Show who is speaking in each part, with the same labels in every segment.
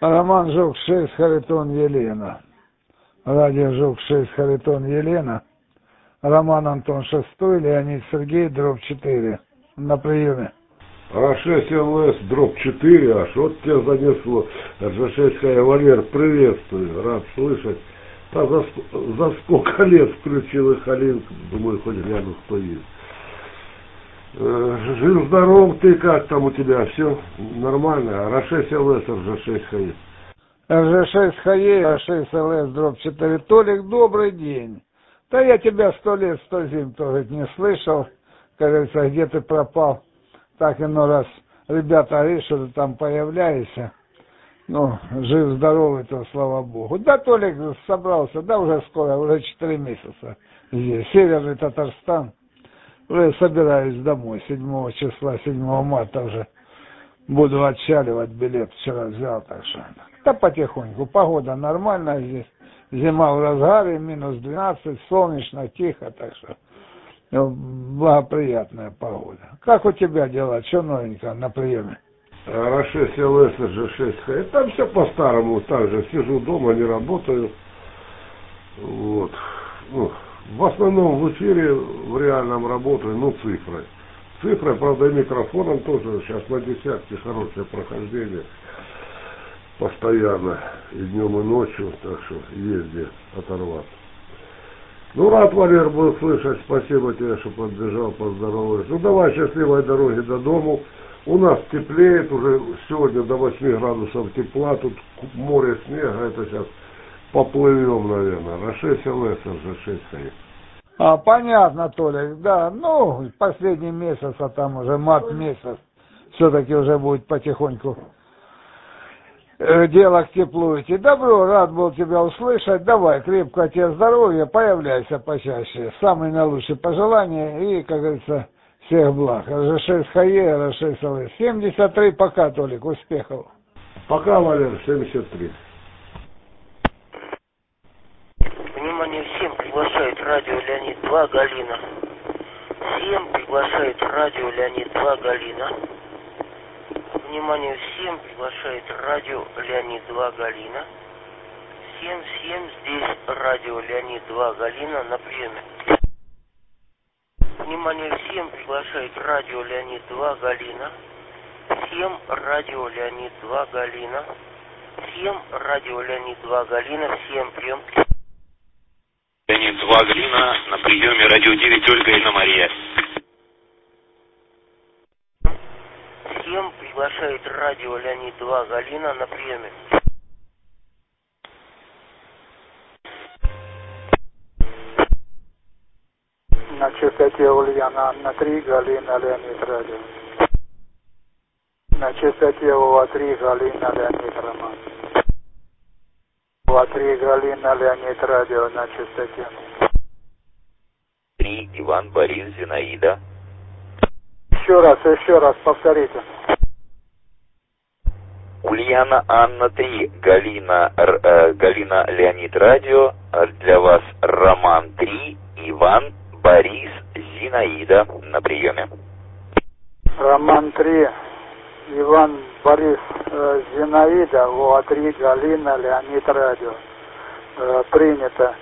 Speaker 1: Роман Жук-6, Харитон Елена. Радио Жук-6, Харитон Елена. Роман Антон 6, Леонид Сергей, дробь 4. На приеме.
Speaker 2: А6 ЛС, дробь 4, аж вот тебя занесло. РЖ6 Валер, приветствую, рад слышать. А за сколько лет включил их Алинку, думаю, хоть гляну, кто есть. Жив-здоров ты, как там у тебя, все нормально? РЖ6 ЛС, РЖ6 ХАЕ.
Speaker 1: РЖ6 ХАЕ, А6 ЛС, дробь 4. Толик, добрый день. Да я тебя 100 лет, 100 зим тоже не слышал. Кажется, где ты пропал. Так иной раз ребята говорят, что ты там появляешься. Ну, жив-здоровый, то слава богу. Да, Толик собрался, да, уже скоро, уже 4 месяца здесь. Северный Татарстан. Уже собираюсь домой, 7 числа, 7 марта уже. Буду отчаливать, билет вчера взял, так что. Да потихоньку, погода нормальная здесь. Зима в разгаре, минус 12, солнечно, тихо, так что благоприятная погода. Как у тебя дела? Что новенького на приеме?
Speaker 2: РЖ6 ЛС, РЖ6 ХАЕ. Там все по-старому, так же. Сижу дома, не работаю. Вот. Ну, в основном в эфире, в реальном работаю, ну, цифрой. Цифрой, правда, и микрофоном тоже. Сейчас на десятке хорошее прохождение. Постоянно. И днем, и ночью. Так что есть где оторваться. Ну, рад, Валер, был слышать. Спасибо тебе, что подбежал, поздороваюсь. Ну, давай, счастливой дороги до дому. У нас теплеет уже сегодня до 8 градусов тепла. Тут море снега. Это сейчас поплывем, наверное. РЖ6 ЛС, РЖ6 ХАЕ.
Speaker 1: Понятно, Толик, да. Ну, последний месяц, а там уже март месяц. Все-таки уже будет потихоньку дело к теплу идти. Добро, рад был тебя услышать. Давай, крепкого тебе здоровья, появляйся почаще. Самые наилучшие пожелания и, как говорится, всех благ. РЖ6 ХАЕ, РЖ6 ЛС. 73, пока, Толик, успехов.
Speaker 2: Пока, Валер, 73.
Speaker 3: Внимание, всем приглашает радио Леонид 2 Галина. Всем приглашает радио Леонид 2 Галина. Внимание, всем приглашает радио Леонид 2 Галина. Всем здесь радио Леонид 2 Галина на приеме. Внимание, всем приглашает радио Леонид 2 Галина. Всем радио Леонид 2 Галина. Всем радио Леонид 2 Галина. Всем прием.
Speaker 4: Леонид 2 Галина, на приеме радио 9 Ольга и Мария.
Speaker 3: Всем приглашает радио Леонид 2 Галина на приеме.
Speaker 5: На частоте Ульяна Анна 3, Галина, Леонид, радио. На частоте УА-3, Галина, Леонид, Роман. УА-3, Галина, Леонид, радио на частоте.
Speaker 4: 3, Иван, Борис, Зинаида.
Speaker 5: Еще раз, повторите.
Speaker 4: Ульяна, Анна 3, Галина, Галина, Леонид, радио. Для вас Роман 3, Иван, Борис, Зинаида на приеме.
Speaker 5: Роман 3, Иван, Борис, Зинаида, УА-3, Галина, Леонид, радио. Принято.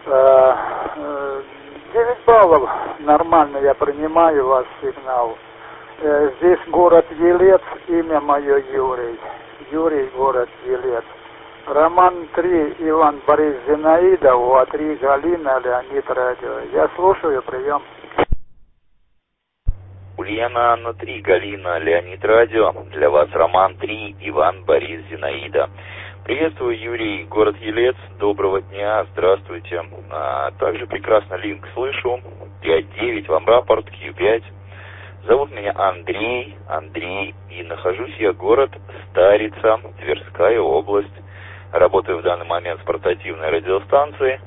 Speaker 5: 9 баллов. Нормально, я принимаю ваш сигнал. Здесь город Елец, имя мое Юрий. Юрий, город Елец. Роман 3, Иван, Борис, Зинаида, УА-3, Галина, Леонид, радио. Я слушаю, прием.
Speaker 4: Ульяна, Анна 3, Галина, Леонид, радио. Для вас Роман 3, Иван, Борис, Зинаида. Приветствую, Юрий, город Елец. Доброго дня, здравствуйте. Также прекрасно линк слышу. 5-9, вам рапорт, Q5. Зовут меня Андрей, и нахожусь я город Старица, Тверская область. Работаю в данный момент в портативной радиостанции.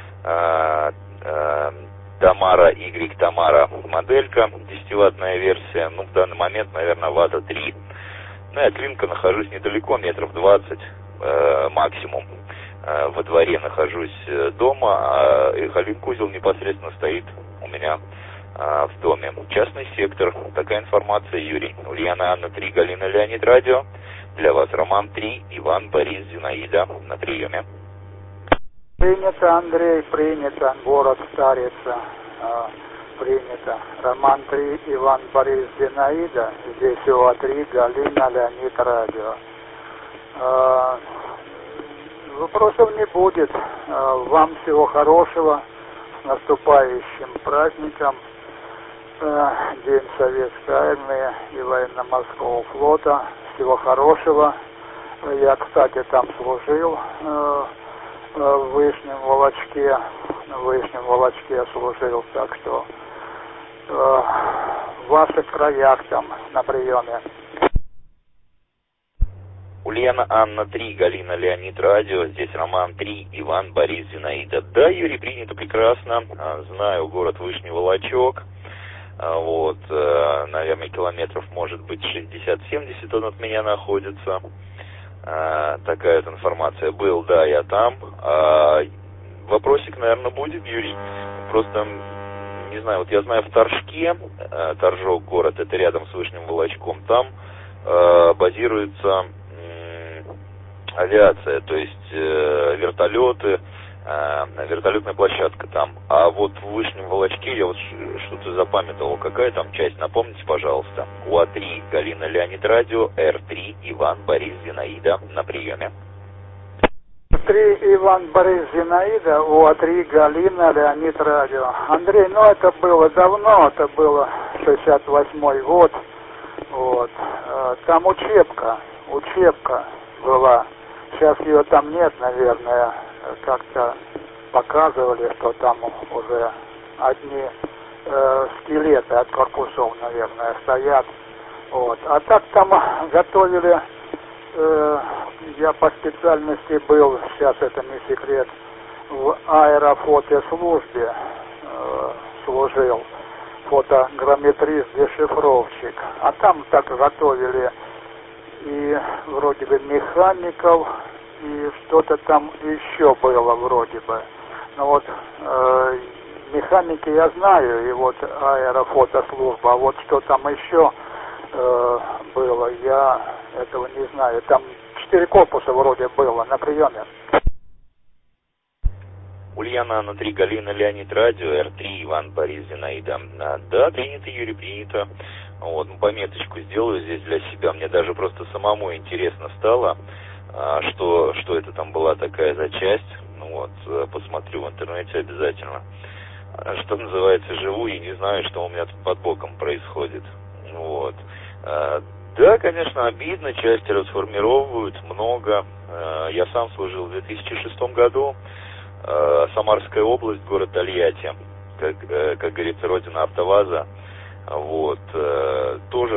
Speaker 4: Тамара, Y Тамара моделька, 10-ваттная версия. Ну, в данный момент, наверное, ватта 3. Ну, я от линка нахожусь недалеко, метров 20 максимум. Во дворе нахожусь дома, а эхолинк-узел непосредственно стоит у меня в доме. Частный сектор. Такая информация, Юрий. Ульяна, Анна 3, Галина, Леонид, радио. Для вас Роман 3, Иван, Борис, Зинаида на приеме.
Speaker 5: Принято, Андрей, принято. Город Старица. Принято. Роман 3, Иван, Борис, Зинаида. Здесь УА-3, Галина, Леонид, радио. Вопросов не будет. Вам всего хорошего. С наступающим праздником. День Советской Армии и Военно-Морского флота. Всего хорошего. Я, кстати, там служил в Вышнем Волочке. В Вышнем Волочке я служил, так что в ваших краях там на приеме.
Speaker 4: Ульяна, Анна 3, Галина, Леонид, радио. Здесь Роман 3, Иван, Борис, Зинаида. Да, Юрий, принято прекрасно. Знаю город Вышний Волочок. Вот, наверное, километров, может быть, 60-70 он от меня находится. Такая вот информация. Был, да, я там. Вопросик, наверное, будет, Юрий. Просто, не знаю, вот я знаю в Торжке, Торжок город, это рядом с Вышним Волочком, там базируется авиация, то есть вертолеты, вертолетная площадка там. А вот в Вышнем Волочке я вот что-то запамятовал. Какая там часть? Напомните, пожалуйста. УА-3, Галина, Леонид, радио. Р-3, Иван, Борис, Зинаида на приеме.
Speaker 5: 3, Иван, Борис, Зинаида. УА-3, Галина, Леонид, радио. Андрей, ну это было давно, это было 68-й год. Вот. Там учебка была. Сейчас ее там нет, наверное. Как-то показывали, что там уже одни скелеты от корпусов, наверное, стоят. Вот. А так там готовили, я по специальности был, сейчас это не секрет, в аэрофотослужбе служил, фотограмметрист-дешифровщик. А там так готовили и вроде бы механиков, и что-то там еще было вроде бы. Ну вот механики я знаю, и вот аэрофотослужба, а вот что там еще было, я этого не знаю. Там 4 корпуса вроде было на приеме.
Speaker 4: Ульяна, Анна 3, Галина, Леонид, радио. Р-3, Иван, Борис, Зинаида. Да, принято, Юрий, принято. Вот, пометочку сделаю здесь для себя. Мне даже просто самому интересно стало, что это там была такая за часть. Ну вот, посмотрю в интернете обязательно. Что называется, живу и не знаю, что у меня тут под боком происходит. Вот. Да, конечно, обидно, части расформировывают, много. Я сам служил в 2006 году. Самарская область, город Тольятти, как говорится, родина АвтоВАЗа. Вот. Тоже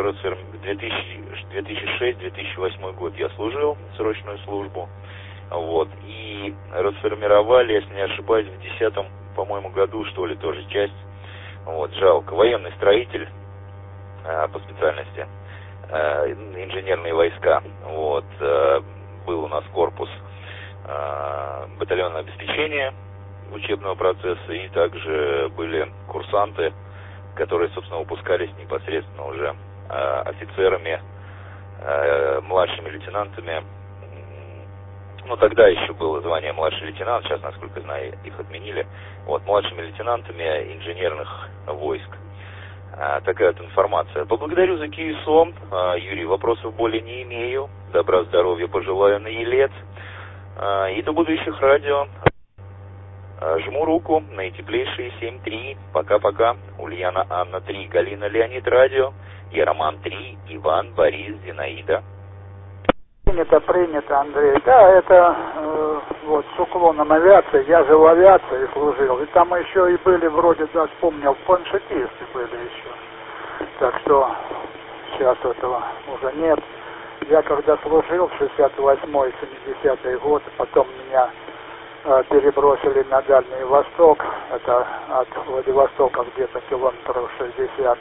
Speaker 4: 2006-2008 год я служил срочную службу. Вот. И расформировали, если не ошибаюсь, в 2010, по-моему, году, что ли, тоже часть. Вот, жалко. Военный строитель по специальности, инженерные войска. Вот. Был у нас корпус батальонного обеспечения учебного процесса, и также были курсанты, которые, собственно, выпускались непосредственно уже офицерами, младшими лейтенантами. Ну, тогда еще было звание младший лейтенант, сейчас, насколько знаю, их отменили. Вот, младшими лейтенантами инженерных войск. Такая вот информация. Поблагодарю за КИИСО. Юрий, вопросов более не имею. Добра, здоровья пожелаю на Елец. И до будущих радио. Жму руку, наитеплейшие 7-3. Пока-пока. Ульяна, Анна 3, Галина, Леонид, радио. Я Роман 3, Иван, Борис, Зинаида.
Speaker 5: Принято, Андрей. Да, это вот с уклоном авиации. Я же в авиации служил. И там еще и были, вроде, да, вспомнил, планшетисты были еще. Так что сейчас этого уже нет. Я когда служил в 68-й, 70-й год, потом меня перебросили на Дальний Восток. Это от Владивостока где-то километров 60.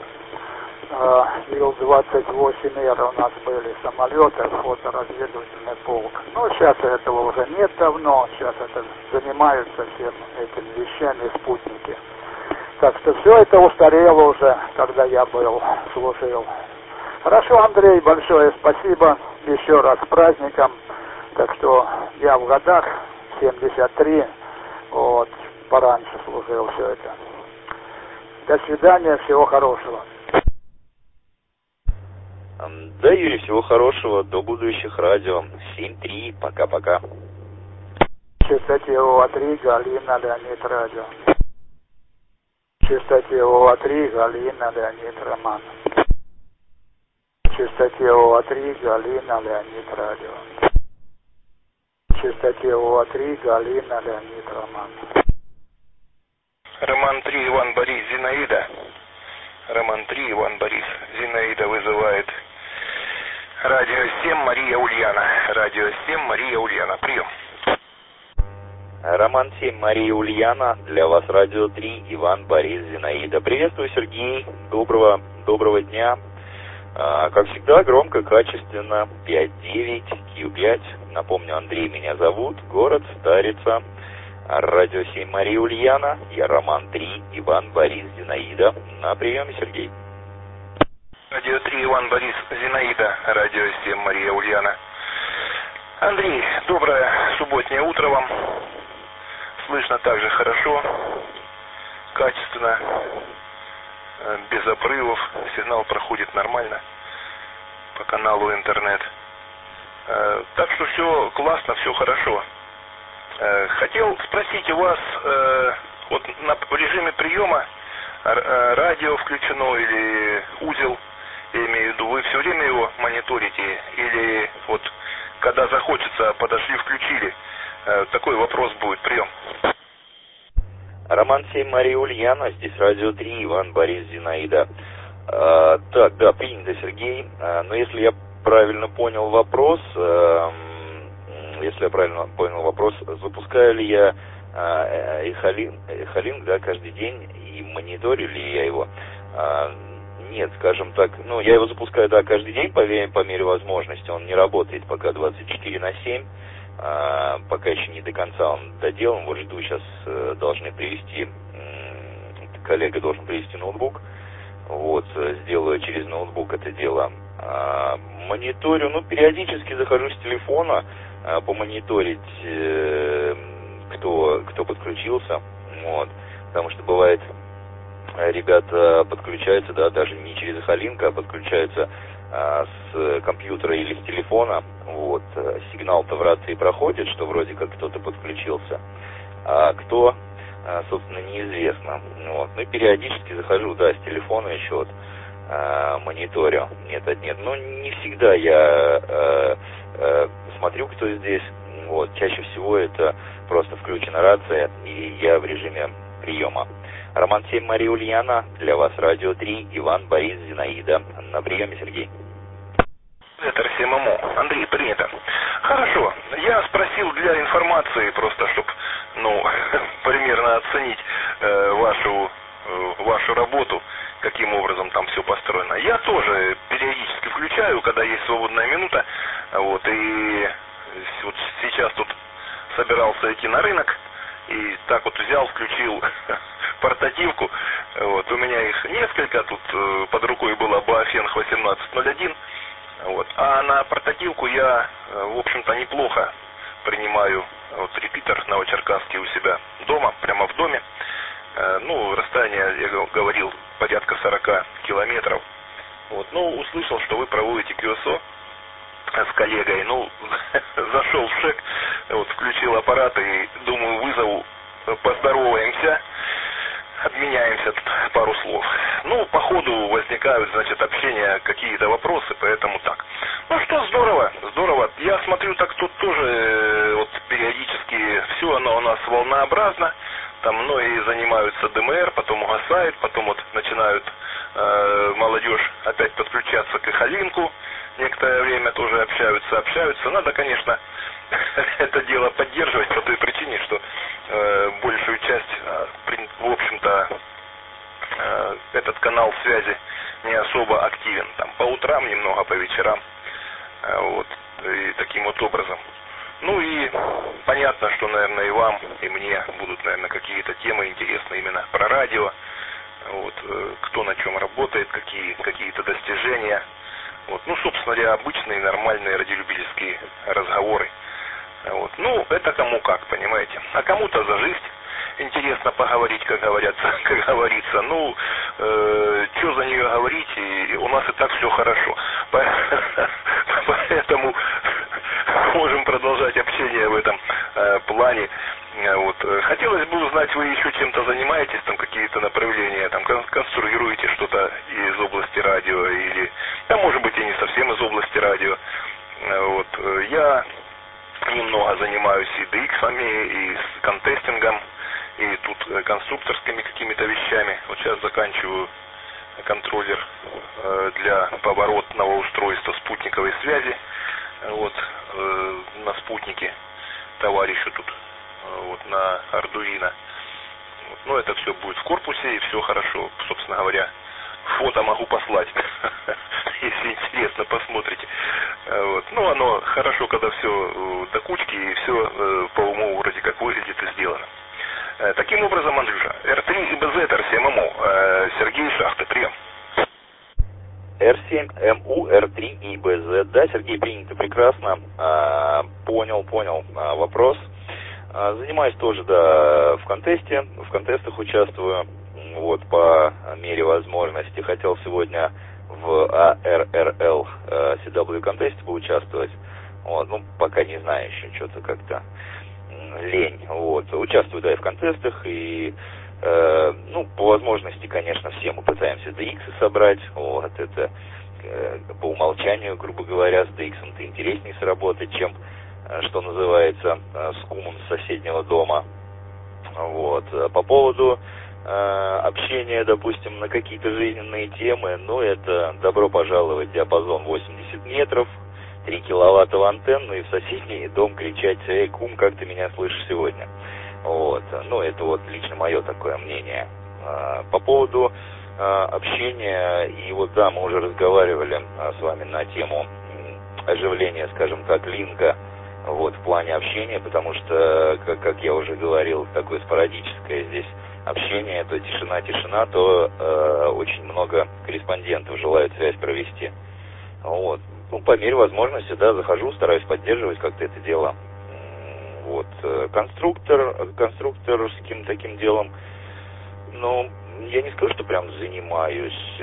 Speaker 5: Ил-28Р у нас были самолеты, фоторазведывательный полк. Ну, сейчас этого уже нет давно, сейчас это занимаются всем этими вещами спутники. Так что все это устарело уже, когда я был, служил. Хорошо, Андрей, большое спасибо. Еще раз с праздником. Так что я в годах 73. Вот, пораньше служил все это. До свидания, всего хорошего.
Speaker 4: Да, Юрий, всего хорошего, до будущих радио. 7-3, пока-пока.
Speaker 5: Чистотелова 3, Галина, Леонид, радио. Чистотелова 3, Галина, Леонид, Роман. Чистотелова 3, Галина, Леонид, радио. Чистотелова 3, Галина, Леонид, Роман.
Speaker 6: Роман 3, Иван Борис, Зинаида. Роман 3, Иван Борис, Зинаида вызывает. Радио 7, Мария Ульяна. Радио 7, Мария Ульяна. Прием.
Speaker 4: Роман 7, Мария Ульяна. Для вас радио 3, Иван Борис, Зинаида. Приветствую, Сергей. Доброго дня. Как всегда, громко, качественно. 5-9, Q5. Напомню, Андрей меня зовут. Город Старица. Радио 7, Мария Ульяна. Я Роман 3, Иван Борис, Зинаида. На приеме, Сергей.
Speaker 6: Радио 3, Иван Борис, Зинаида. Радио 7, Мария Ульяна. Андрей, доброе субботнее утро вам. Слышно также хорошо, качественно, без обрывов. Сигнал проходит нормально по каналу интернет. Так что все классно, все хорошо. Хотел спросить у вас, вот в режиме приема радио включено или узел, я имею в виду, вы все время его мониторите или вот когда захочется, подошли, включили? Такой вопрос будет. Прием.
Speaker 4: Роман 7, Мария Ульяна. Здесь радио 3, Иван Борис, Зинаида. Так, да, принято, Сергей. Но если я правильно понял вопрос, запускаю ли я Эхолинк, да, каждый день и мониторю ли я его? Нет, скажем так, я его запускаю, да, каждый день по мере возможности. Он не работает пока 24/7. Пока еще не до конца он доделан. Вот жду, сейчас должны привезти, коллега должен привезти ноутбук. Вот, сделаю через ноутбук это дело. Мониторю, периодически захожу с телефона помониторить, кто подключился. Вот, потому что бывает, ребята подключаются, да, даже не через Эхолинк, а подключаются с компьютера или с телефона. Вот, сигнал-то в рации проходит, что вроде как кто-то подключился, а кто, собственно, неизвестно. Вот, и периодически захожу, да, с телефона еще вот, мониторю. Нет. Не всегда я смотрю, кто здесь. Вот, чаще всего это просто включена рация, и я в режиме приема. Роман 7, Мария Ульяна. Для вас радио 3, Иван Борис, Зинаида. На приеме, Сергей.
Speaker 6: Это РСММО. Андрей, принято. Хорошо. Я спросил для информации, просто чтобы, примерно оценить вашу работу, каким образом там все построено. Я тоже периодически включаю, когда есть свободная минута. Вот, и вот сейчас тут собирался идти на рынок, и так вот взял, включил портативку. Вот, у меня их несколько, тут под рукой была Baofeng 1801. Вот. А на портативку я, в общем-то, неплохо принимаю вот репитер Новочеркасский у себя дома, прямо в доме. Расстояние, я говорил, порядка 40 километров. Вот. Услышал, что вы проводите QSO с коллегой. Зашел в ШЭК, вот, включил аппарат и, думаю, вызову, поздороваемся, обменяемся пару слов. По ходу возникают, общения, какие-то вопросы, поэтому так. Здорово. Я смотрю, так тут тоже вот периодически все оно у нас волнообразно. Там многие занимаются ДМР, потом угасают, потом вот начинают молодежь опять подключаться к Эхолинку. Некоторое время тоже общаются. Надо, конечно, это дело поддерживать по той причине, что большую часть, в общем-то, этот канал связи не особо активен. Там по утрам немного, по вечерам. Вот, и таким вот образом. И понятно, что, наверное, и вам, и мне будут, наверное, какие-то темы интересные именно про радио. Вот, кто на чем работает, какие-то достижения. Вот. Ну, собственно говоря, обычные нормальные радиолюбительские разговоры. Вот. Ну, это кому как, понимаете. А кому-то за жизнь интересно поговорить, как говорится. Ну, что за нее говорить, и у нас и так все хорошо. Поэтому можем продолжать общение в этом плане. Вот. Хотелось бы узнать, вы еще чем-то занимаетесь, там какие-то направления, там конструируете что-то из области радио, или, а может быть и не совсем из области радио. Вот. Я немного занимаюсь и DX-ами, и с контестингом, и тут конструкторскими какими-то вещами. Вот сейчас заканчиваю контроллер для поворотного устройства спутниковой связи. Вот, на спутнике товарищу тут, вот, на Arduino. Вот, ну, это все будет в корпусе, и все хорошо, собственно говоря. Фото могу послать, если интересно, посмотрите. Вот. Ну, оно хорошо, когда все до кучки, и все по уму вроде как выглядит и сделано. Таким образом, Андрюша, R3 и BZ, R7MU, Сергей Шахты, прием.
Speaker 4: R7MU, R3 и BZ. Да, Сергей, принято прекрасно. Понял вопрос. Занимаюсь тоже, да, в контестах участвую, вот, по мере возможности. Хотел сегодня в ARRL CW контесте поучаствовать, вот, ну, пока не знаю еще, что-то как-то лень, вот. Участвую, да, и в контестах, и, ну, по возможности, конечно, все мы пытаемся DX собрать, вот, это по умолчанию, грубо говоря, с DX-ом-то интереснее сработать, чем, что называется, с кумом с соседнего дома. Вот. По поводу общения, допустим, на какие-то жизненные темы, ну, это добро пожаловать в диапазон 80 метров, 3 киловатта в антенну и в соседний дом кричать: «Эй, кум, как ты меня слышишь сегодня?» Вот. Ну, это вот лично мое такое мнение. По поводу общения, и вот, да, мы уже разговаривали с вами на тему оживления, скажем так, линка, вот, в плане общения, потому что, как я уже говорил, такое спорадическое здесь общение, то тишина, то очень много корреспондентов желают связь провести. Вот. Ну, по мере возможности, да, захожу, стараюсь поддерживать как-то это дело. Вот. Конструкторским таким делом, ну, я не скажу, что прям занимаюсь,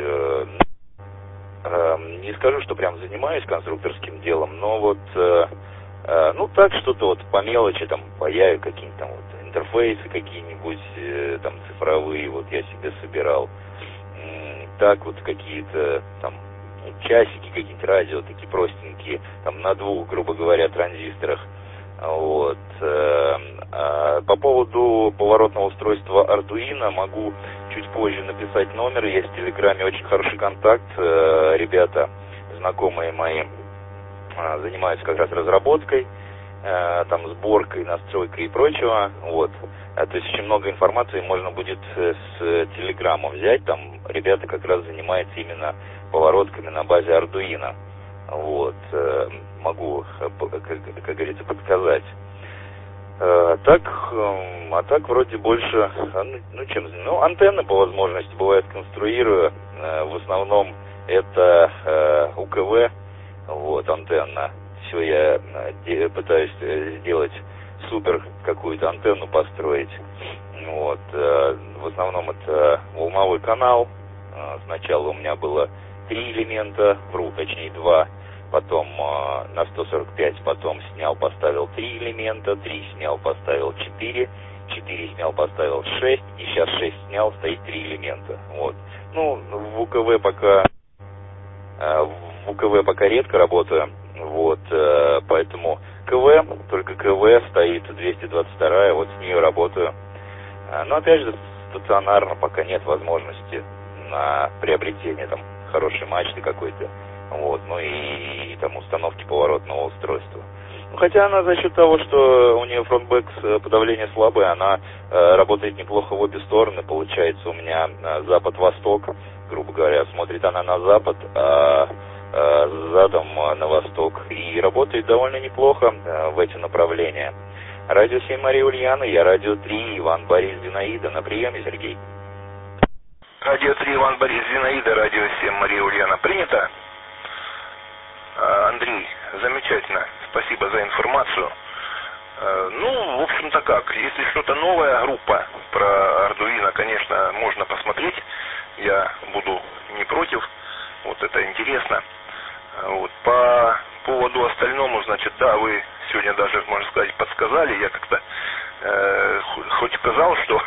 Speaker 4: конструкторским делом, но вот, ну, так, что-то вот по мелочи, там, паяю какие-нибудь там вот интерфейсы какие-нибудь, там, цифровые, вот я себе собирал. Так вот какие-то там часики, какие-нибудь радио, такие простенькие, там, на 2, грубо говоря, транзисторах. Вот. По поводу поворотного устройства Arduino могу чуть позже написать номер, есть в Телеграме очень хороший контакт, ребята, знакомые мои, занимаются как раз разработкой, там, сборкой, настройкой и прочего, вот. То есть очень много информации можно будет с Телеграма взять, там ребята как раз занимаются именно поворотками на базе Arduino, вот. Могу, как говорится, подсказать. Так вроде больше, ну, антенны по возможности бывает конструирую, в основном это УКВ, вот, антенна. Все я пытаюсь сделать супер какую-то антенну построить. Вот. В основном это волновой канал. Сначала у меня было 3 элемента, точнее 2. Потом на 145, потом снял, поставил 3 элемента, 3 снял, поставил 4, 4 снял, поставил 6, и сейчас 6 снял, стоит 3 элемента. Вот. Ну, в УКВ пока редко работаю, вот, поэтому только КВ стоит 222, вот с нее работаю. Но опять же, стационарно пока нет возможности на приобретение там хорошей мачты какой-то. Вот, ну и там установки поворотного устройства. Ну, хотя она за счет того, что у нее фронтбэк подавление слабое, она работает неплохо в обе стороны. Получается у меня запад-восток, грубо говоря, смотрит она на запад, а задом на восток. И работает довольно неплохо в эти направления. Радио 7 Мария Ульяна, я радио 3, Иван Борис Зинаида. На приеме, Сергей.
Speaker 6: Радио 3, Иван Борис Зинаида, радио 7 Мария Ульяна. Принято? Андрей, замечательно. Спасибо за информацию. Ну, в общем-то как, если что-то новая группа про Arduino, конечно, можно посмотреть. Я буду не против. Вот это интересно. Вот. По поводу остальному, значит, да, вы сегодня даже, можно сказать, подсказали. Я как-то хоть сказал, что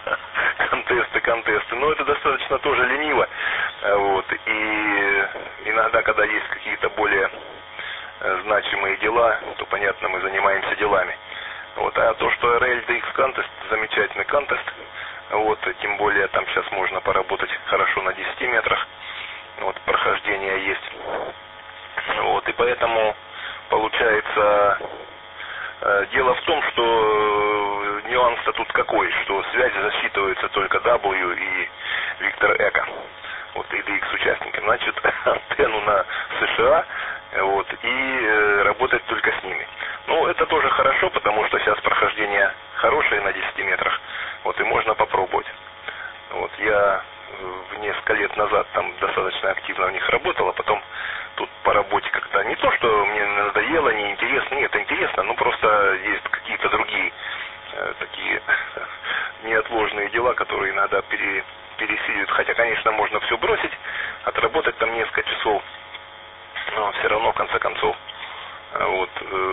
Speaker 6: контесты, но это достаточно тоже лениво. Вот. И иногда, когда есть какие-то более значимые дела, то, понятно, мы занимаемся делами. Вот. А то, что RLDX Contest, замечательный контест, вот, тем более там сейчас можно поработать хорошо на 10 метрах, вот, прохождение есть. Вот, и поэтому получается, дело в том, что нюанс-то тут какой, что связь засчитывается только W и Виктор Эко, вот, и DX участникам, значит, антенну на США, вот, и работать только с ними. Ну, это тоже хорошо, потому что сейчас прохождение хорошее на 10 метрах, вот, и можно попробовать. Вот, я несколько лет назад там достаточно активно в них работал, а потом тут по работе как-то не то, что мне надоело, неинтересно, нет, интересно, но просто есть какие-то другие такие неотложные дела, которые иногда пересиливают. Хотя, конечно, можно все бросить, отработать там несколько часов, но все равно, в конце концов, вот,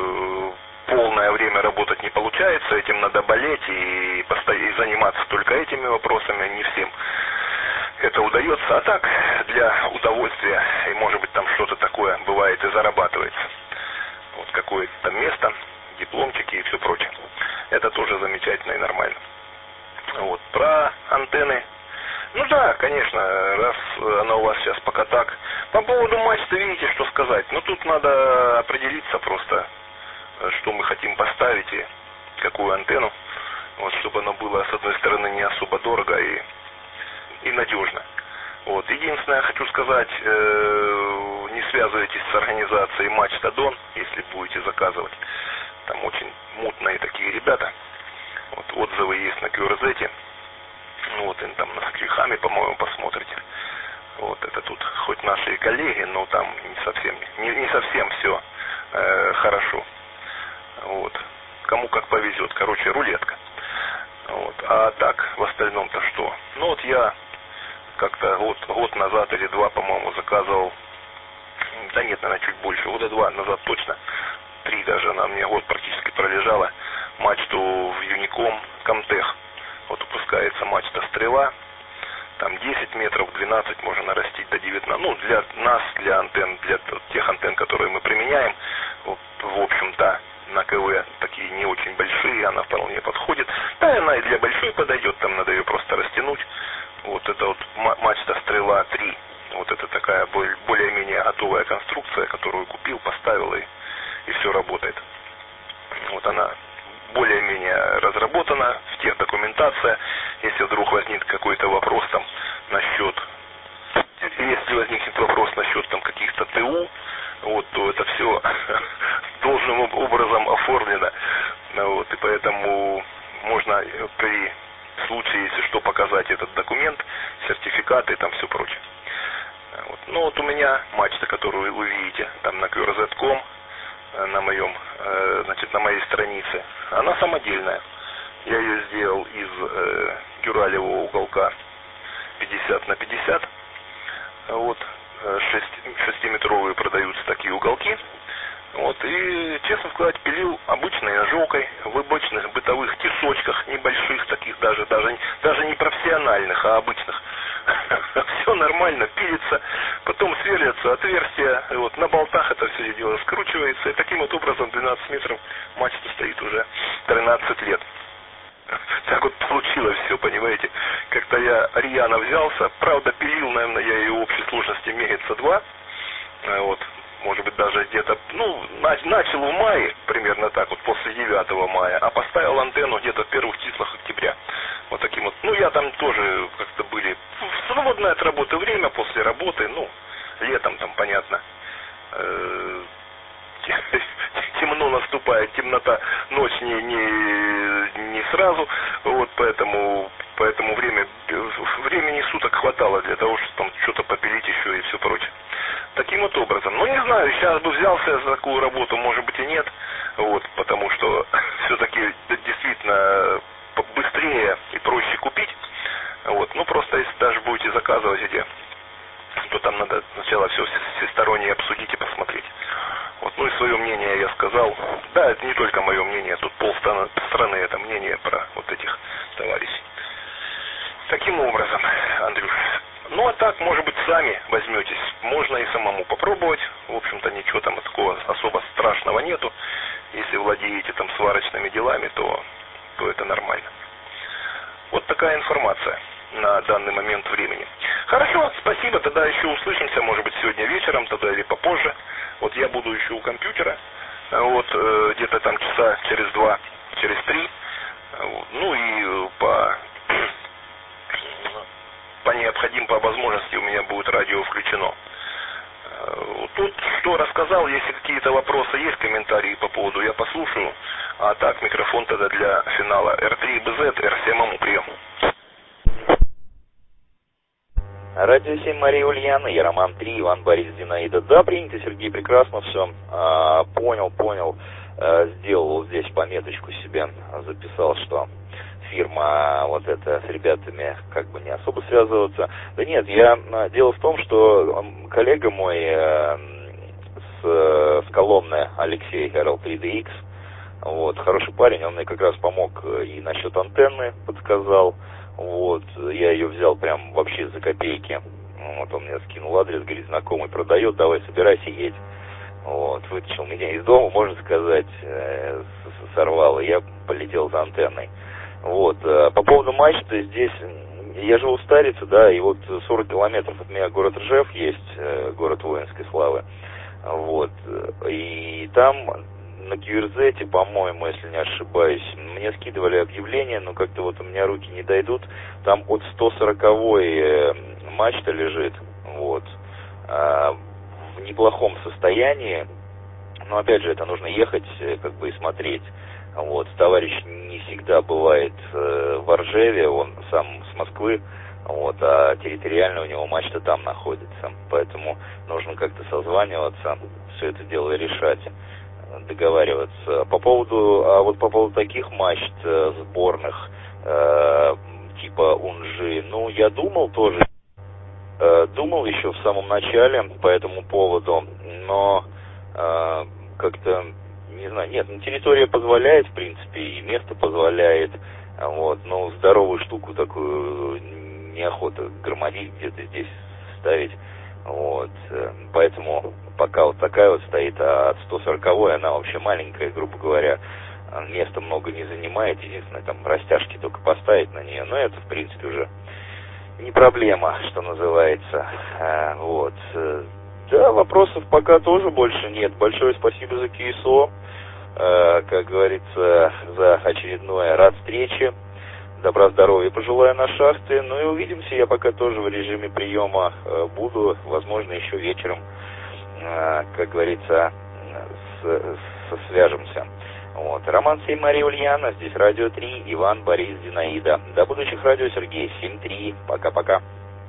Speaker 6: полное время работать не получается, этим надо болеть и заниматься только этими вопросами, не всем это удается, а так, для удовольствия, и может быть там что-то такое бывает и зарабатывается. Вот какое-то там место, дипломчики и все прочее. Это тоже замечательно и нормально. Вот, про антенны. Ну да, конечно, раз она у вас сейчас пока так. По поводу мачты, видите, что сказать. Ну тут надо определиться просто, что мы хотим поставить и какую антенну. Вот, чтобы оно было, с одной стороны, не особо дорого и надежно. Вот. Единственное, хочу сказать, не связывайтесь с организацией Мачта-Дон, если будете заказывать. Там очень мутные такие ребята. Вот, отзывы есть на QRZ. Вот, им там на Скрихаме, по-моему, посмотрите. Вот, это тут хоть наши коллеги, но там не совсем все хорошо. Вот. Кому как повезет. Короче, рулетка. Вот. А так, в остальном-то что? Ну вот я как-то год назад или два, по-моему, заказывал, да нет, наверное, чуть больше, года два назад точно, 3 даже, она мне год практически пролежала, мачту в Unicom Comtech. Вот выпускается мачта стрела, там 10 метров, 12 можно нарастить до 19. Ну, для нас, для антенн, для тех антенн, которые мы применяем, вот, в общем-то, на КВ такие не очень большие, она вполне подходит. Да, она и для большой подойдет, там надо ее просто растянуть. Вот это вот мачта стрела 3. Вот это такая более-менее готовая конструкция, которую купил, поставил и все работает. Вот она более-менее разработана, в техдокументация. Если вдруг возникнет какой-то вопрос там насчет, если возникнет вопрос насчет там каких-то ТУ, вот, то это все должным образом оформлено. Вот, и поэтому можно при случае, если что, показать этот документ, сертификаты и там все прочее. Вот. Ну вот у меня мачта, которую вы видите там на QRZ.com, на моем, значит, на моей странице, она самодельная. Я ее сделал из дюралевого уголка 50 на 50. Вот, 6-метровые продаются такие уголки. Вот, и, честно сказать, пилил обычной ножовкой в обычных бытовых тесочках, небольших таких, даже не профессиональных, а обычных. Все нормально, пилится, потом сверлятся отверстия, вот, на болтах это все дело скручивается, и таким вот образом 12 метров мачта стоит уже 13 лет. Так вот получилось все, понимаете. Как-то я рьяно взялся, правда пилил, наверное, я ее в общей сложности месяца 2, вот, может быть даже где-то, ну, начал в мае, примерно так, вот после 9 мая, а поставил антенну где-то в первых числах октября. Вот таким вот, ну, я там тоже как-то были в свободное от работы время, после работы, ну, летом там, понятно, темно наступает, темнота, ночь не сразу, вот, поэтому времени суток хватало для того, чтобы там что-то попилить еще и все прочее. Таким вот образом. Ну, не знаю, сейчас бы Да, это не только мое мнение, тут полстраны это мнение про вот этих товарищей. Таким образом, Андрюш. Ну а так, может быть, сами возьметесь. Можно и самому попробовать. В общем-то, ничего там такого особо страшного нету. Если владеете там сварочными делами, то это нормально. Вот такая информация на данный момент времени. Хорошо, спасибо, тогда еще услышимся, может быть, сегодня вечером, тогда или попозже. Вот я буду еще у компьютера, вот где-то там часа через 2, через 3. Вот, ну и по возможности у меня будет радио включено. Тут что рассказал, если какие-то вопросы есть, комментарии по поводу, я послушаю. А так, микрофон тогда для финала. R3BZ, R7 прием.
Speaker 4: Радио 7 Мария Ульяна, я Роман 3, Иван Борис Зинаида. Да, принято, Сергей, прекрасно все. Понял. Сделал вот здесь пометочку себе, записал, что фирма вот эта с ребятами как бы не особо связываться. Да нет, дело в том, что коллега мой с Коломны, Алексей RL3DX, вот, хороший парень, он мне как раз помог и насчет антенны подсказал. Вот, я ее взял прям вообще за копейки. Вот, он мне скинул адрес, говорит, знакомый продает, давай собирайся, едь. Вот, вытащил меня из дома, можно сказать, сорвал, и я полетел за антенной. Вот, по поводу мачты, здесь, я живу в Старице, да, и вот 40 километров от меня город Ржев есть, город воинской славы. Вот, и там на QRZ, по-моему, если не ошибаюсь, мне скидывали объявление, но как-то вот у меня руки не дойдут. Там от 140-й мачта лежит, вот, в неплохом состоянии. Но опять же, это нужно ехать, как бы, и смотреть. Вот, товарищ не всегда бывает в Ржеве, он сам с Москвы, вот, а территориально у него мачта там находится. Поэтому нужно как-то созваниваться, все это дело решать, договариваться. По поводу таких мачт сборных, типа Унжи, ну, я думал тоже, думал еще в самом начале по этому поводу, но как-то, не знаю, нет, территория позволяет, в принципе, и место позволяет, вот, но здоровую штуку такую неохота громадить где-то здесь ставить, вот, поэтому пока вот такая вот стоит, а от 140-й она вообще маленькая, грубо говоря, места много не занимает, единственное, там, растяжки только поставить на нее, но это, в принципе, уже не проблема, что называется, вот. Да, вопросов пока тоже больше нет. Большое спасибо за КСО, как говорится, за очередное. Рад встрече. Добра, здоровья пожелаю на шахте. Ну и увидимся. Я пока тоже в режиме приема буду. Возможно, еще вечером, как говорится, свяжемся. Вот. Роман 7 Мария Ульяна. Здесь Радио 3. Иван Борис Зинаида. До будущих радио, Сергей. 7-3. Пока-пока.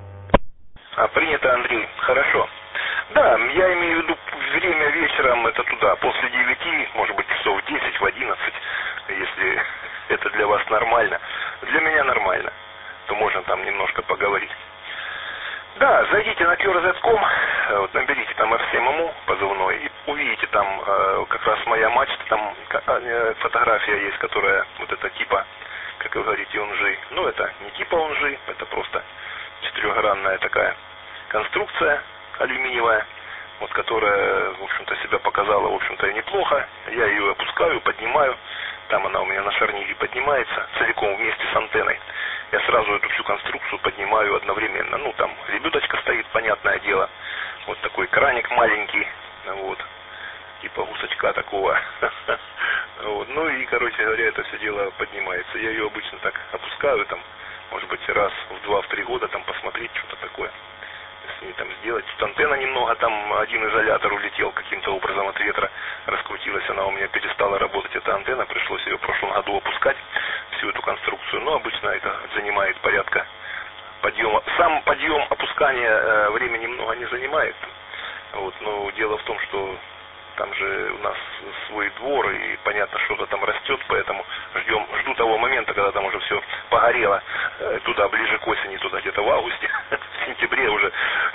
Speaker 6: Принято, Андрей. Хорошо. Да, я имею в виду время вечером, это туда, после 9, может быть, часов 10, в 11, если это для вас нормально. Для меня нормально, то можно там немножко поговорить. Да, зайдите на QRZ.com, вот, наберите там F7MU позывной, и увидите там как раз моя мачта, там фотография есть, которая вот это типа, как вы говорите, унжи. Ну, это не типа унжи, это просто четырехгранная такая конструкция алюминиевая, вот, которая, в общем-то, себя показала, в общем-то, неплохо. Я ее опускаю, поднимаю. Там она у меня на шарнире поднимается целиком вместе с антенной. Я сразу эту всю конструкцию поднимаю одновременно. Ну, там лебедочка стоит, понятное дело. Вот такой краник маленький, вот, типа гусачка такого. Вот. Ну и, короче говоря, это все дело поднимается. Я ее обычно так опускаю, там, может быть, раз в 2-3 года там посмотреть, что-то такое. С там сделать. Тут антенна немного, там один изолятор улетел каким-то образом от ветра, раскрутилась, она у меня перестала работать, эта антенна, пришлось ее в прошлом году опускать, всю эту конструкцию, но обычно это занимает порядка подъема. Сам подъем опускания времени много не занимает, вот, но дело в том, что там же у нас свой двор, и понятно, что-то там растет, поэтому жду того момента, когда там уже все погорело, туда, ближе к осени, туда где-то в августе, в сентябре уже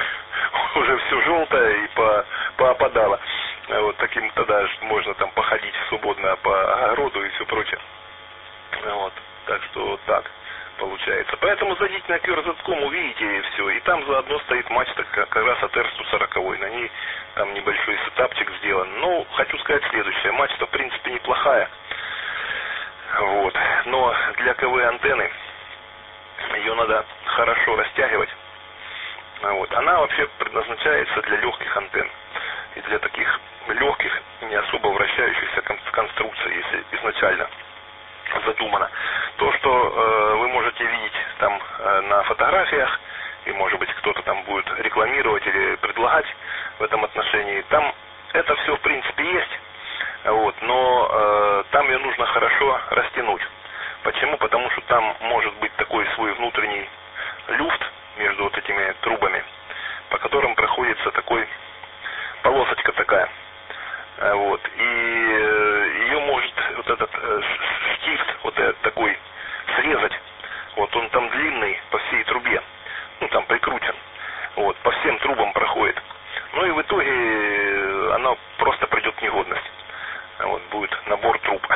Speaker 6: все желтое и поопадало. Вот таким тогда можно там походить свободно по огороду и все прочее. Вот. Так что так получается. Поэтому зайдите на QRZ.com, увидите все. И там заодно стоит мачта как раз от R140. На ней там небольшой сетапчик сделан. Ну, хочу сказать следующее. Мачта в принципе неплохая. Вот. Но для КВ антенны ее надо хорошо растягивать. Вот. Она вообще предназначается для легких антенн. И для таких легких, не особо вращающихся конструкций, если изначально задумано. То, что вы можете видеть там на фотографиях, и может быть кто-то там будет рекламировать или предлагать в этом отношении, там это все в принципе есть, вот, но там ее нужно хорошо растянуть. Почему? Потому что там может быть такой свой внутренний люфт между вот этими трубами, по которым проходится такой полосочка такая. Вот. И ее может вот этот штифт, вот этот такой, срезать. Вот он там длинный по всей трубе. Ну там прикручен. Вот, по всем трубам проходит. Ну и в итоге она просто придет в негодность. Вот, будет набор труб.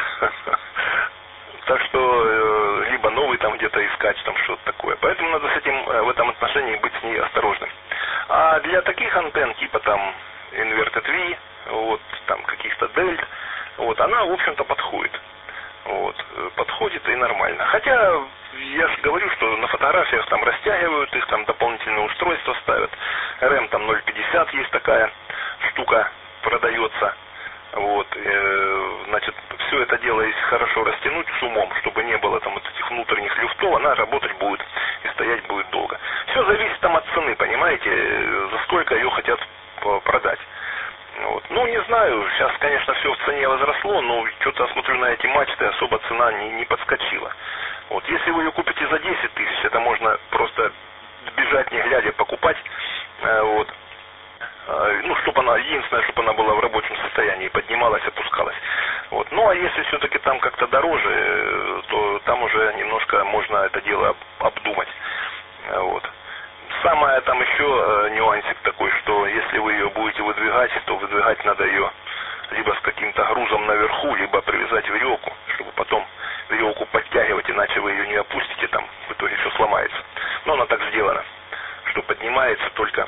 Speaker 6: Так что либо новый там где-то искать, там что-то такое. Поэтому надо с этим в этом отношении быть с ней осторожным. А для таких антенн, типа там Inverted V, вот, там каких-то дельт, вот, она, в общем-то, подходит. Вот, подходит и нормально. Хотя, я же говорю, что на фотографиях там растягивают их, там дополнительные устройства ставят. РМ там 0,50 есть такая штука, продается. Вот, значит, все это дело, если хорошо растянуть с умом, чтобы не было там вот этих внутренних люфтов, она работать будет и стоять будет долго. Все зависит там от цены, понимаете, за сколько ее хотят продать. Вот. Ну, не знаю, сейчас, конечно, все в цене возросло, но что-то смотрю на эти мачты, особо цена не подскочила. Вот. Если вы ее купите за 10 тысяч, это можно просто бежать не глядя, покупать. Вот. Ну, чтобы она, единственное, чтобы она была в рабочем состоянии, поднималась, опускалась. Вот. Ну, а если все-таки там как-то дороже, то там уже немножко можно это дело обдумать. Вот. Самое там еще нюансик такой, что если вы ее будете выдвигать, то выдвигать надо ее либо с каким-то грузом наверху, либо привязать веревку, чтобы потом веревку подтягивать, иначе вы ее не опустите, там в итоге все сломается. Но она так сделана, что поднимается только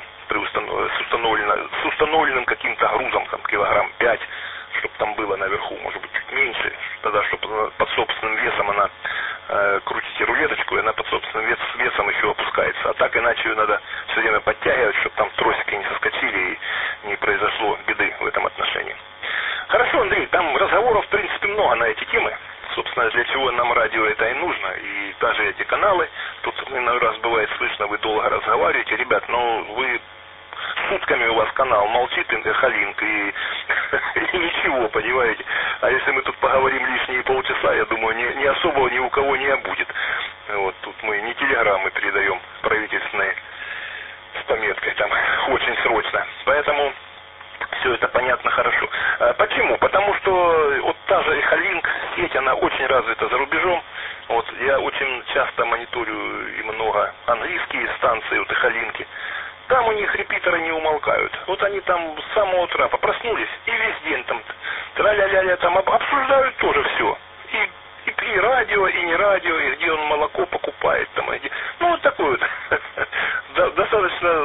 Speaker 6: с установленным каким-то грузом, там килограмм 5, чтобы там было наверху, может быть чуть меньше, тогда чтобы под собственным весом она крутите рулеточку, и она под собственным весом еще опускается. А так иначе ее надо все время подтягивать, чтобы там тросики не соскочили и не произошло беды в этом отношении. Хорошо, Андрей, там разговоров в принципе много на эти темы. Собственно, для чего нам радио это и нужно. И даже эти каналы, тут иной раз бывает слышно, вы долго разговариваете. Ребят, ну вы сутками у вас канал молчит, Халинг, и ничего, понимаете. А если мы тут поговорим лишние полчаса, я думаю, ни особо ни у кого не будет. Вот тут мы не телеграммы передаем правительственные с пометкой там очень срочно. Поэтому все это понятно хорошо. Почему? Потому что вот та же Халинг сеть, она очень развита за рубежом. Вот я очень часто мониторю и много английские станции, вот и Халинки. Там у них репитеры не умолкают. Вот они там с самого утра проснулись и весь день там тра-ля-ля-ля там обсуждают тоже все. И радио, и не радио, и где он молоко покупает там. Ну вот такой вот достаточно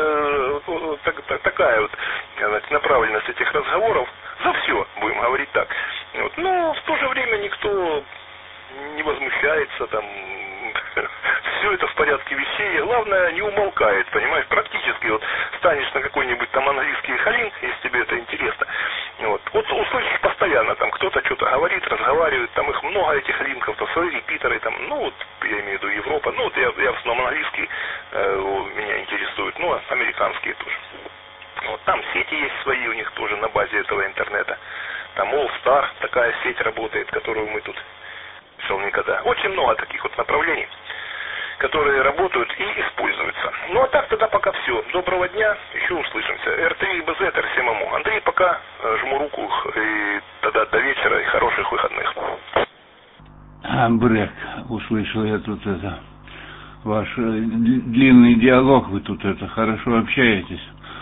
Speaker 6: такая вот направленность этих разговоров. За все, будем говорить так. Вот. Но в то же время никто не возмущается там. Все это в порядке вещей. Главное, не умолкает, понимаешь, практически вот станешь на какой-нибудь там английский Халинг, если тебе это интересно. Вот услышишь постоянно, там кто-то что-то говорит, разговаривает, там их много этих линков, то свои репитеры, там, ну вот, я имею в виду Европа, ну вот я в основном английский меня интересует, ну, американские тоже. Вот там сети есть свои у них тоже на базе этого интернета. Там All Star, такая сеть работает, которую мы тут никогда. Очень много таких вот направлений, которые работают и используются. Ну а так тогда пока все. Доброго дня, еще услышимся. R3 BZ, R7MU. Андрей, пока жму руку, и тогда до вечера и хороших выходных.
Speaker 7: Брек, услышал я тут это, ваш длинный диалог, вы тут это хорошо общаетесь.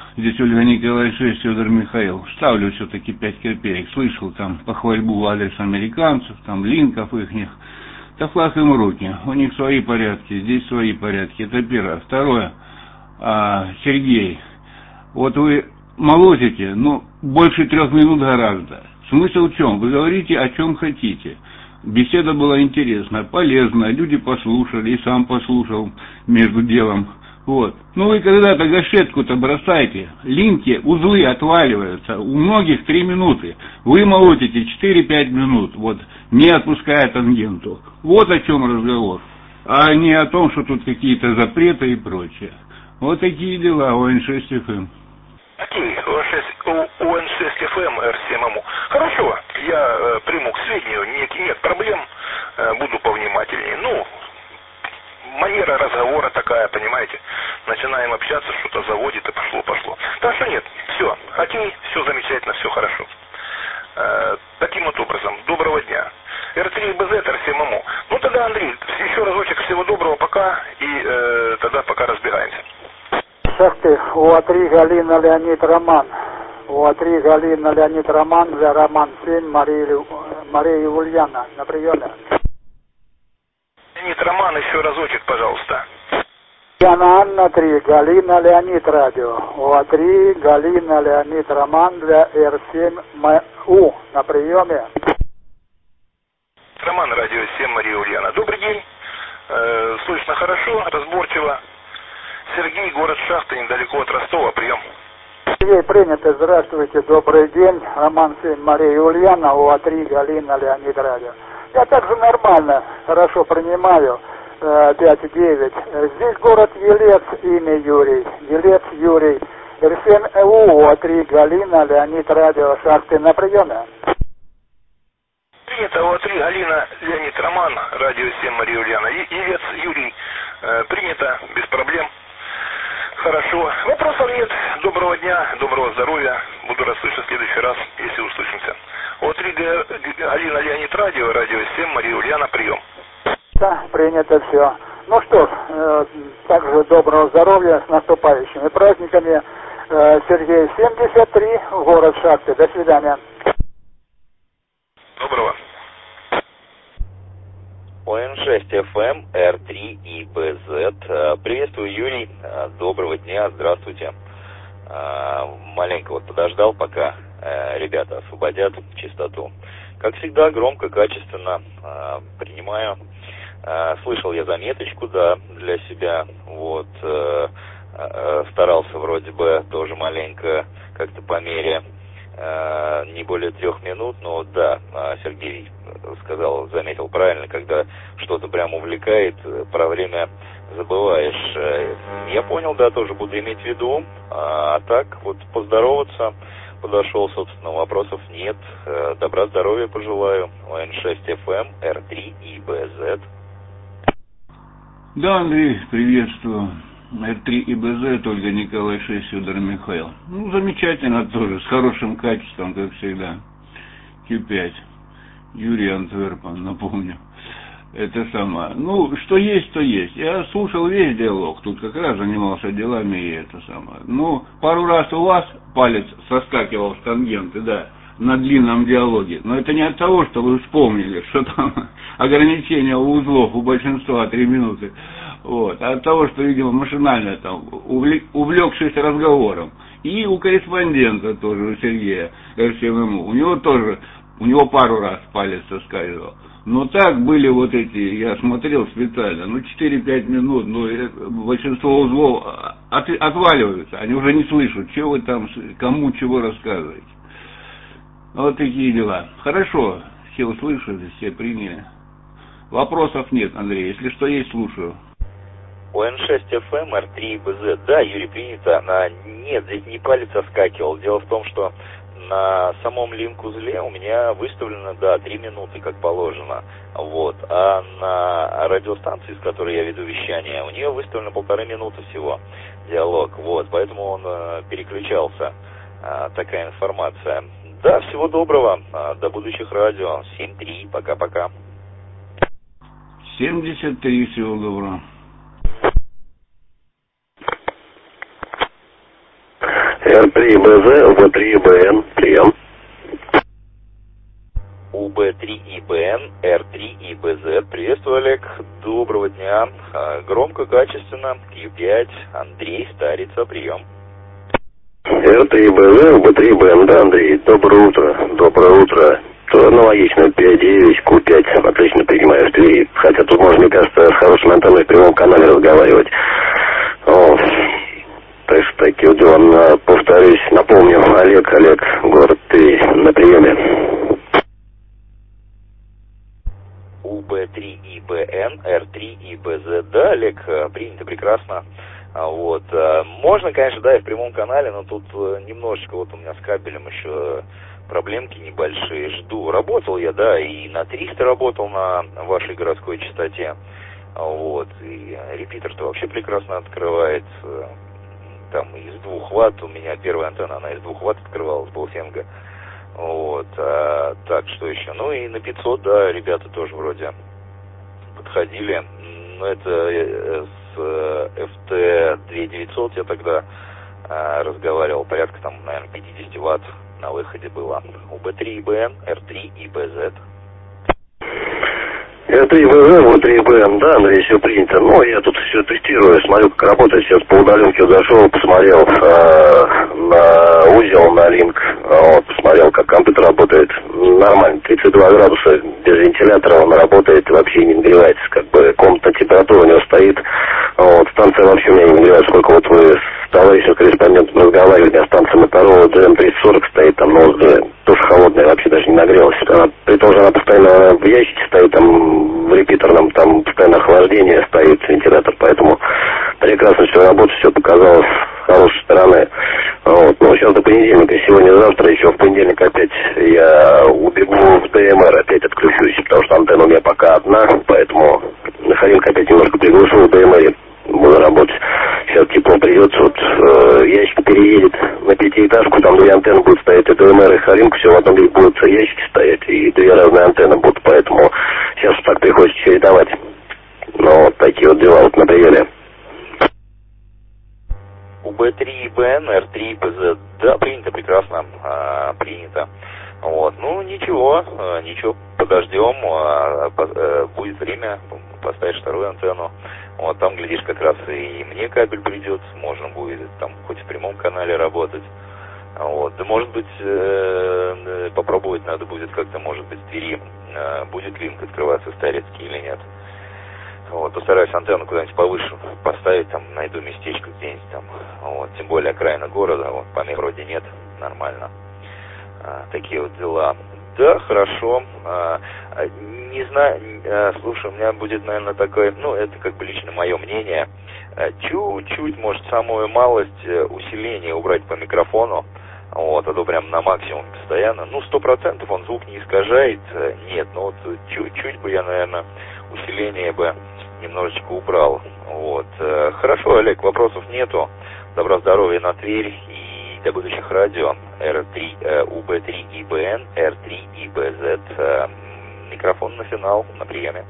Speaker 7: Здесь Ольга Николаевич, Федор Михаил. Ставлю все-таки 5 копеек. Слышал там похвальбу в адрес американцев, там линков ихних. Да флаг им в руки. У них свои порядки, здесь свои порядки. Это первое. Второе. Сергей, вот вы молотите, но больше 3 минут гораздо. Смысл в чем? Вы говорите, о чем хотите. Беседа была интересная, полезная, люди послушали, и сам послушал между делом. Вот. Ну вы когда-то гашетку-то бросайте, линки, узлы отваливаются, у многих 3 минуты. Вы молотите 4-5 минут, вот, не отпуская тангенту. Вот о чем разговор. А не о том, что тут какие-то запреты и прочее. Вот такие дела, ОН6ФМ.
Speaker 6: Окей, ОН6ФМ, РСММУ. Хорошо, я приму к сведению, нет проблем, буду повнимательнее. Ну, манера разговора такая, понимаете, начинаем общаться, что-то заводит и пошло. Так что нет, все, окей, все замечательно, все хорошо. Таким вот образом, доброго дня. Р3БЗ, РСММУ. Ну тогда, Андрей, еще разочек, всего доброго, пока, и тогда пока разбегаемся.
Speaker 5: Шахты, УА3 Галина Леонид Роман. УА3 Галина Леонид Роман, для Роман 7, Мария Ульяна. На приеме.
Speaker 6: Леонид Роман, еще разочек, пожалуйста.
Speaker 5: Яна Анна 3, Галина Леонид Радио. УА3 Галина Леонид Роман, для Р7МУ. На приеме.
Speaker 6: Роман, радио 7, Мария Ульяна. Добрый день. Слышно хорошо, разборчиво. Сергей, город Шахта, недалеко от Ростова, прием.
Speaker 5: Сергей, принято. Здравствуйте, добрый день. Роман 7, Мария Ульяна, УА3 Галина Леонид Радио. Я также нормально, хорошо принимаю. 5-9. Здесь город Елец, имя Юрий. Елец Юрий. РСМУ, УА3 Галина Леонид Радио, Шахты, на приеме.
Speaker 6: Принято, УА3 Галина Леонид Роман, радио 7, Мария Ульяна. Елец Юрий. Принято, без проблем. Хорошо. Вопросов нет. Доброго дня, доброго здоровья. Буду расслышать в следующий раз, если услышимся. УА3 Галина Леонид Радио, радио 7, Мария Ульяна, прием.
Speaker 5: Да, принято все. Ну что ж, также доброго здоровья, с наступающими праздниками. Сергей, 73, город Шахты. До свидания.
Speaker 6: Доброго.
Speaker 4: ОН6ФМ, Р3ИБЗ. Приветствую, Юрий. Доброго дня, здравствуйте. Маленько вот подождал, пока ребята освободят частоту. Как всегда, громко, качественно принимаю. Слышал я заметочку, да, для себя. Вот, старался вроде бы тоже маленько, как-то по мере не более 3 минут, но да, Сергей сказал, заметил правильно, когда что-то прям увлекает, про время забываешь. Я понял, да, тоже буду иметь в виду. А так, вот поздороваться подошел, собственно, вопросов нет. Добра, здоровья пожелаю. ОН6ФМ, Р3ИБЗ.
Speaker 7: Да, Андрей, приветствую. Р3ИБЗ, Ольга Николаевич, Федор Михаил. Ну, замечательно тоже, с хорошим качеством, как всегда. Q5. Юрий Антверпен, напомню. Это самое. Ну, что есть, то есть. Я слушал весь диалог, тут как раз занимался делами и это самое. Ну, пару раз у вас палец соскакивал с тангенты, да, на длинном диалоге. Но это не от того, что вы вспомнили, что там ограничение у узлов у большинства 3 минуты. Вот. А от того, что, видимо, машинально там, увлекшись разговором. И у корреспондента тоже, у Сергея РСММУ, у него пару раз палец соскальзывал. Но так были вот эти, я смотрел специально, 4-5 минут, большинство узлов отваливаются, они уже не слышат, что вы там, кому чего рассказываете. Вот такие дела. Хорошо, все услышали, все приняли. Вопросов нет, Андрей, если что есть, слушаю.
Speaker 4: ОН6ФМ, Р3ИБЗ. Да, Юрий, принято. Нет, здесь не палец соскакивал. Дело в том, что на самом линк-узле у меня выставлено, да, 3 минуты, как положено. Вот. А на радиостанции, с которой я веду вещание, у нее выставлено 1,5 минуты всего диалог. Вот. Поэтому он переключался. Такая информация. Да, всего доброго. До будущих радио. 7-3. Пока-пока.
Speaker 7: 73. Всего доброго.
Speaker 8: R3БЗ, УБ3ИБН, прием.
Speaker 4: УБ3ИБН, R3ИБЗ. Приветствую, Олег. Доброго дня. Громко, качественно. Q5. Андрей, Старица. Прием.
Speaker 8: R3БЗ, УБ3ИБН, да, Андрей. Доброе утро. Доброе утро. Тоже аналогично. 5.9, Q5. Отлично принимаю в Твери. Хотя тут можно, мне кажется, с хорошим антенной в прямом канале разговаривать. Вот. Так что такие дела. Повторюсь, напомню. Олег, город Тверь. На приеме.
Speaker 4: УБ3ИБН, R3ИБЗ. Да, Олег, принято прекрасно. Вот. Можно, конечно, да, и в прямом канале, но тут немножечко вот у меня с кабелем еще проблемки небольшие. Жду. Работал я, да, и на 300 работал на вашей городской частоте. Вот. И репитер-то вообще прекрасно открывает. Там из 2 Вт, у меня первая антенна, она из 2 Вт открывалась, полсенга. Вот. Так, что еще? Ну и на 500, да, ребята тоже вроде подходили. Но это с FT2900 я тогда разговаривал, порядка там, наверное, 50 Вт на выходе было. УБ3ИБН, R3ИБЗ.
Speaker 8: R3БЗ, УБ3ИБН, да, Андрей, все принято. Ну, я тут все тестирую, смотрю, как работает. Сейчас по удаленке зашел, посмотрел на узел, на линк, вот, посмотрел, как компьютер работает. Нормально, 32 градуса, без вентилятора он работает, вообще не нагревается, как бы комнатная температура у него стоит. Вот, станция вообще у меня не нагревает, сколько вот вы с товарищем корреспондентом разговаривали, а станция Motorola GM340 стоит, там, ну, тоже холодная, вообще даже не нагрелась. При том же она постоянно в ящике стоит, там, в репитерном, там, постоянно охлаждение стоит, вентилятор, поэтому прекрасно все работает, все показалось с хорошей стороны. Вот. Ну, сейчас до понедельника, сегодня-завтра, еще в понедельник опять я убегу в ДМР, опять отключусь, потому что антенна у меня пока одна, поэтому Михаилка опять немножко приглушил в ДМР, буду работать. Сейчас тепло придется, вот ящик переедет на 5-этажку, там 2 антенны будут стоять, и ДМР, и Харинка, все в одном месте будут ящики стоять, и 2 разные антенны будут, поэтому сейчас так приходится чередовать. Ну, вот такие вот дела вот на приеме.
Speaker 4: УБ3ИБН, R3ИБЗ. Да, принято, прекрасно, принято. Вот, ну ничего, подождем, будет время, поставишь вторую антенну. Вот там, глядишь, как раз и мне кабель придет, можно будет там хоть в прямом канале работать. Вот, да, может быть, попробовать надо будет как-то, может быть, в Твери будет линк открываться Старицкий или нет. Вот, постараюсь антенну куда-нибудь повыше поставить, там, найду местечко где-нибудь там, вот, тем более окраина города, вот, помех вроде нет, нормально. Такие вот дела. Да, хорошо. Не знаю, слушай, у меня будет, наверное, такое, ну, это как бы лично мое мнение. Чуть-чуть, может, самую малость усиления убрать по микрофону. Вот, а то прям на максимум постоянно. Ну, 100% он звук не искажает. Нет, но вот чуть-чуть бы я, наверное, усиление бы немножечко убрал. Вот. Хорошо, Олег, вопросов нету. Добра, здоровья на Тверь и до будущих радио. УБ3ИБН, R3ИБЗ. Микрофон на финал, на приеме.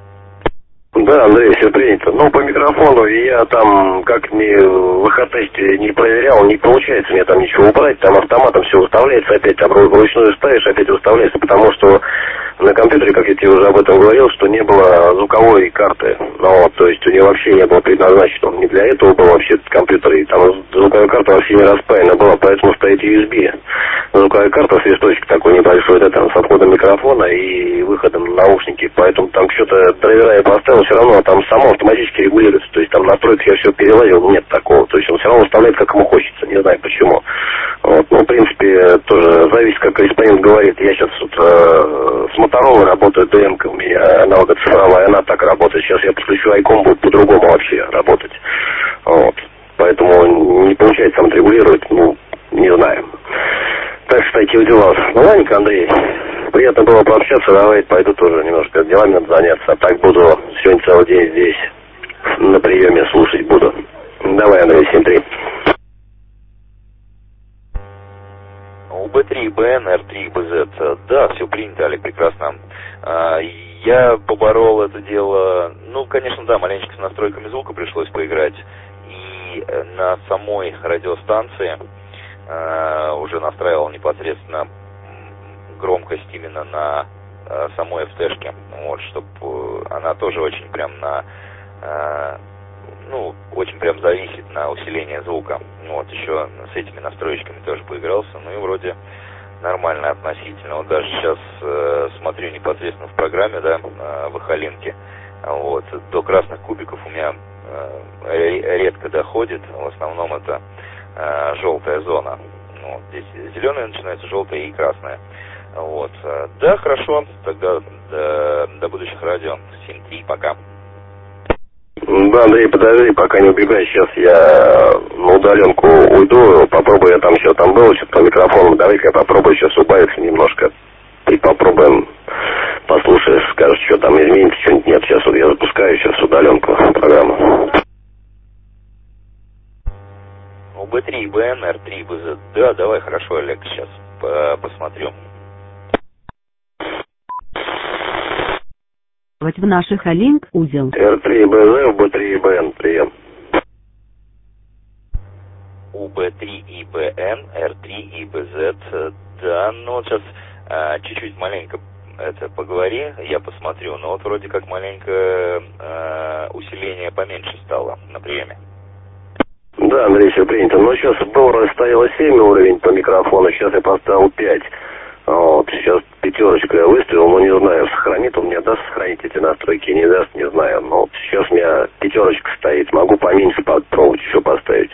Speaker 8: Да, Андрей, все принято. Ну, по микрофону я там, как ни в ВХ-тесте не проверял, не получается мне там ничего убрать, там автоматом все выставляется, опять там вручную ставишь, опять выставляется, потому что на компьютере, как я тебе уже об этом говорил, что не было звуковой карты, ну, вот, то есть у нее вообще не было предназначено, не для этого был вообще этот компьютер, и там звуковая карта вообще не распаяна была, поэтому стоит USB. Звуковая карта, свисточек такой небольшой, да, там, с отходом микрофона и выходом на наушники, поэтому там что-то драйвера я поставил, все равно там само автоматически регулируется, то есть там настройки я все перелазил, нет такого, то есть он все равно выставляет, как ему хочется, не знаю почему. Вот, ну, в принципе, тоже зависит, как корреспондент говорит, я сейчас вот, с Motorola работаю, ДМ-ка у меня аналогоцифровая, она так работает, сейчас я подключу Айком, будет по-другому вообще работать, вот, поэтому не получается там отрегулировать, ну, не знаю. Так что такие дела. Ну, ладненько, Андрей, приятно было пообщаться, давай пойду тоже немножко делами надо заняться, а так буду сегодня целый день здесь на приеме слушать буду. Давай, Андрей, 7-3.
Speaker 4: УБ3ИБН, R3ИБЗ. Да, все принято, Олег, прекрасно. Я поборол это дело, ну, конечно, да, маленечко с настройками звука пришлось поиграть. И на самой радиостанции уже настраивал непосредственно громкость именно на самой FT-шке, вот, чтобы она тоже очень прям очень прям зависит на усиление звука. Вот, еще с этими настроечками тоже поигрался, ну и вроде нормально относительно. Вот даже сейчас смотрю непосредственно в программе, да, в Эхолинке, вот, до красных кубиков у меня редко доходит, в основном это желтая зона. Вот, здесь зеленая начинается, желтая и красная. Вот. Да, хорошо, тогда до будущих радио. 7-3, пока.
Speaker 8: Да, Андрей, подожди, пока не убегай, сейчас я на удаленку уйду, попробую, я там еще там был, что-то по микрофону, давай-ка я попробую сейчас убавить немножко, и попробуем, послушаешь, скажешь, что там изменится, что-нибудь нет, сейчас вот я запускаю сейчас удаленку программу.
Speaker 4: УБ3, БН, Р3, БЗ, да, давай, хорошо, Олег, сейчас посмотрю.
Speaker 9: В наших Алинк узел.
Speaker 8: Р3 БЗ, УБ3 БН, прием.
Speaker 4: УБ3 и БН, Р3 и БЗ, да, ну вот сейчас чуть-чуть маленько это поговори, я посмотрю, но вот вроде как маленько усиление поменьше стало на приеме.
Speaker 8: Да, Андрей, все принято. Но сейчас было стояло 7 уровень по микрофону, сейчас я поставил 5. Вот, сейчас пятерочку я выставил, но не знаю, сохранит он мне, даст сохранить эти настройки, не даст, не знаю. Но вот сейчас у меня пятерочка стоит, могу поменьше попробовать еще поставить.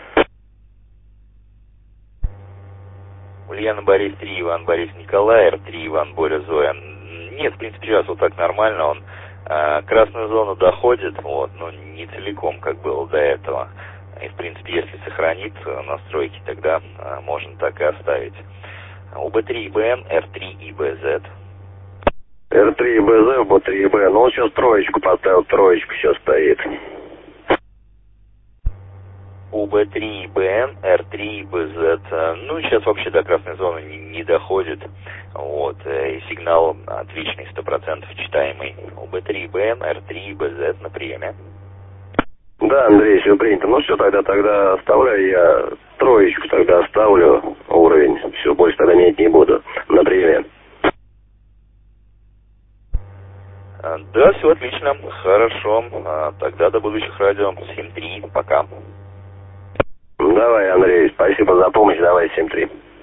Speaker 4: Ульяна Борис 3, Иван Борис Николай, Р3, Иван Боря Зоя. Нет, в принципе, сейчас вот так нормально, он красную зону доходит, вот, но не целиком, как было до этого. И, в принципе, если сохранит настройки, тогда можно так и оставить. УБ3 ИБН, Р3 ИБЗ.
Speaker 8: Р3 ИБЗ, УБ3 ИБ. Ну, он сейчас троечку поставил, троечку сейчас стоит.
Speaker 4: УБ3 ИБН, Р3 ИБЗ. Ну, сейчас вообще до красной зоны не доходит. Вот, и сигнал отличный, 100% читаемый. УБ3 ИБН, Р3 ИБЗ на приеме.
Speaker 8: Да, Андрей, все принято. Ну все, тогда оставляю я троечку, тогда оставлю уровень. Все, больше тогда менять не буду. На приеме.
Speaker 4: Да, все отлично, хорошо. Тогда до будущих радио. 7-3, пока.
Speaker 8: Давай, Андрей, спасибо за помощь, давай 7-3.